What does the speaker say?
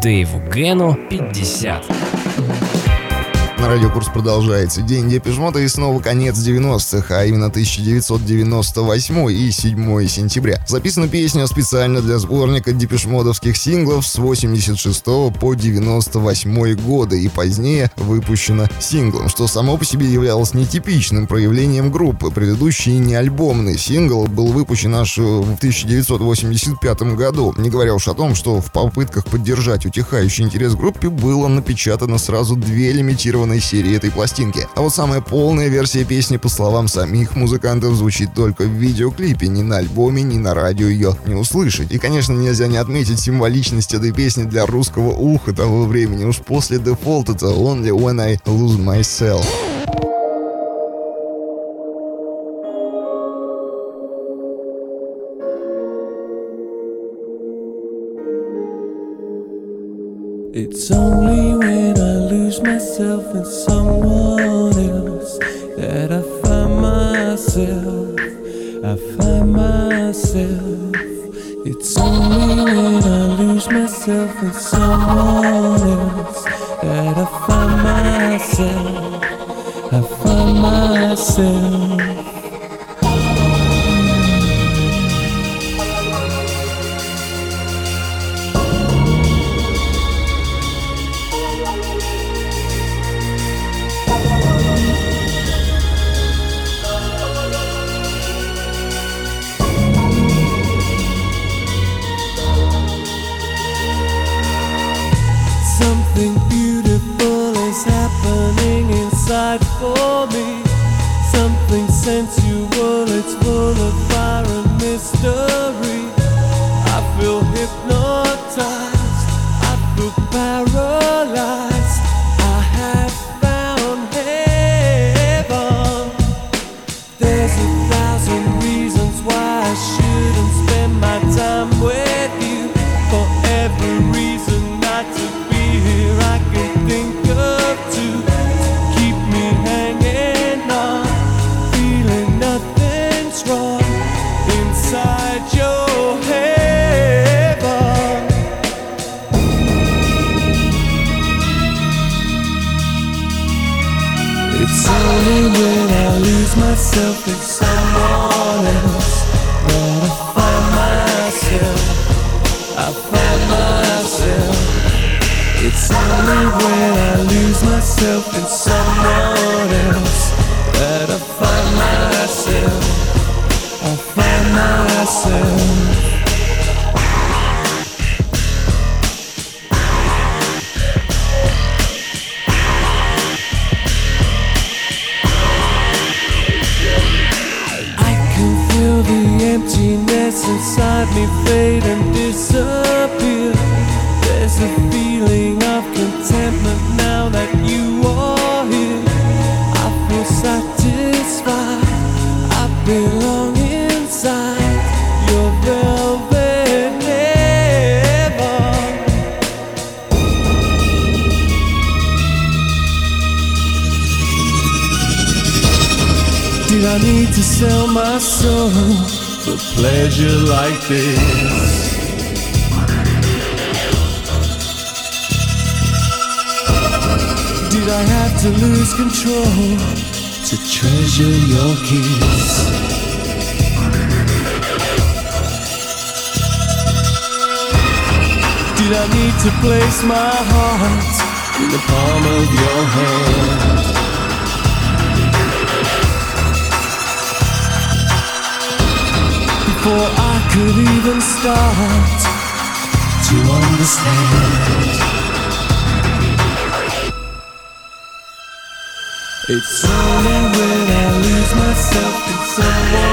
Дэйву Гэну 50. На радиокурс продолжается День Депеш Мода и снова конец 90-х, а именно 1998 и 7 сентября. Записана песня специально для сборника депешмодовских синглов с 86 по 98 годы и позднее выпущена синглом, что само по себе являлось нетипичным проявлением группы. Предыдущий неальбомный сингл был выпущен аж в 1985 году, не говоря уж о том, что в попытках поддержать утихающий интерес к группе было напечатано сразу 2 лимитированные серии этой пластинки. А вот самая полная версия песни, по словам самих музыкантов, звучит только в видеоклипе. Ни на альбоме, ни на радио ее не услышать. И, конечно, нельзя не отметить символичность этой песни для русского уха того времени. Уж после Default это Only When I Lose Myself. It's only when I lose myself in someone else that I find myself. It's only when I lose myself in someone else that I find myself. Something beautiful is happening inside for me. Something sensual, it's full of fire and mystery. I feel hypnotized, I feel paralyzed. I have found heaven. There's 1,000 reasons why I shouldn't spend my time with you. For every reason not to here I can think of to keep me hanging on, feeling nothing's wrong inside your heaven. It's only when I lose myself in someone else that I find myself. It's only when I lose myself in someone else that I find myself. I can feel the emptiness inside me fade and disappear. There's a feeling of contentment now that you are here. I feel satisfied, I belong inside your velvet heaven. Did I need to sell my soul for pleasure like this? Did I have to lose control to treasure your kiss? Did I need to place my heart in the palm of your hand? Before I could even start to understand. It's only when I lose myself in someone